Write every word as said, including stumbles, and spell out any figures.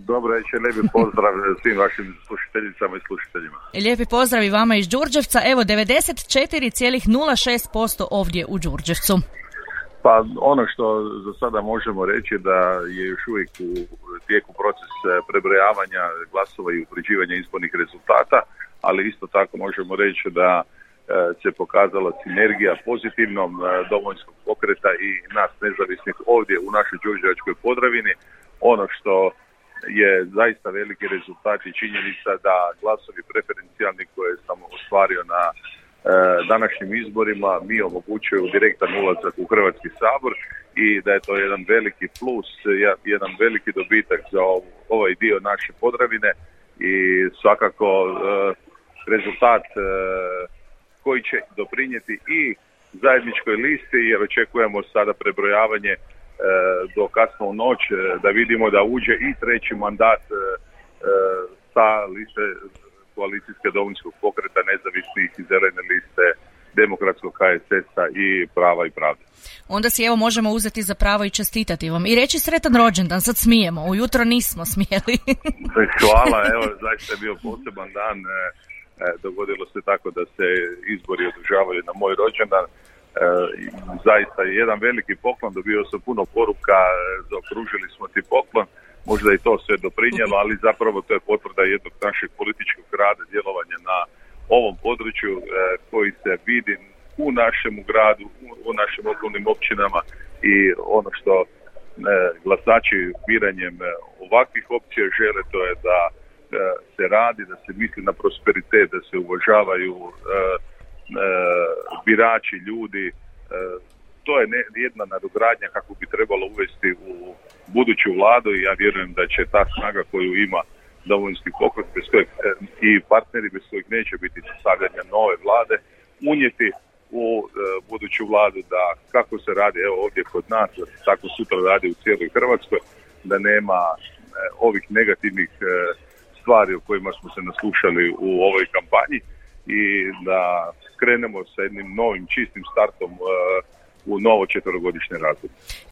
Dobro večer, lijepi pozdrav svim vašim slušateljicama i slušateljima. Lijepi pozdrav i vama iz Đurđevca. Evo, devedeset četiri zarez nula šest posto ovdje u Đurđevcu. Pa ono što za sada možemo reći da je još uvijek u tijeku proces prebrojavanja glasova i utvrđivanja izbornih rezultata, ali isto tako možemo reći da se pokazala sinergija pozitivnom Domovinskog pokreta i nas nezavisnih ovdje u našoj Đurđevačkoj Podravini. Ono što je zaista veliki rezultat i činjenica da glasovi preferencijalni koje sam ostvario na e, današnjim izborima mi omogućuju direktan ulazak u Hrvatski sabor i da je to jedan veliki plus, jedan veliki dobitak za ovaj dio naše Podravine i svakako e, rezultat e, koji će doprinijeti i zajedničkoj listi, jer očekujemo sada prebrojavanje e, do kasno u noć e, da vidimo da uđe i treći mandat e, sa liste koalicijske Domovinskog pokreta, nezavisnih i zelene liste Demokratskog H S S-a i Prava i pravde. Onda si evo možemo uzeti za pravo i čestitati vam i reći sretan rođendan, sad smijemo, ujutro nismo smjeli. Hvala, evo zaista je bio poseban dan. E, dogodilo se tako da se izbori održavaju na moj rođendan. E, zaista je jedan veliki poklon, dobio sam puno poruka, zaokružili smo ti poklon, možda i to sve doprinijelo, ali zapravo to je potvrda jednog našeg političkog rada, djelovanja na ovom području e, koji se vidi u našem gradu, u, u našim okolnim općinama i ono što e, glasači biranjem ovakvih opcija žele, to je da se radi, da se misli na prosperitet, da se uvažavaju e, e, birači, ljudi. E, to je ne, jedna nadogradnja kako bi trebalo uvesti u buduću vladu i ja vjerujem da će ta snaga koju ima Domovinski pokret bez kojeg, e, i partneri bez kojih neće biti sastavljanja nove vlade, unijeti u e, buduću vladu da kako se radi evo ovdje kod nas, da se tako sutra radi u cijeloj Hrvatskoj, da nema e, ovih negativnih e, stvari o kojima smo se naslušali u ovoj kampanji i da krenemo sa jednim novim čistim startom uh, u novo četverogodišnje razdoblje.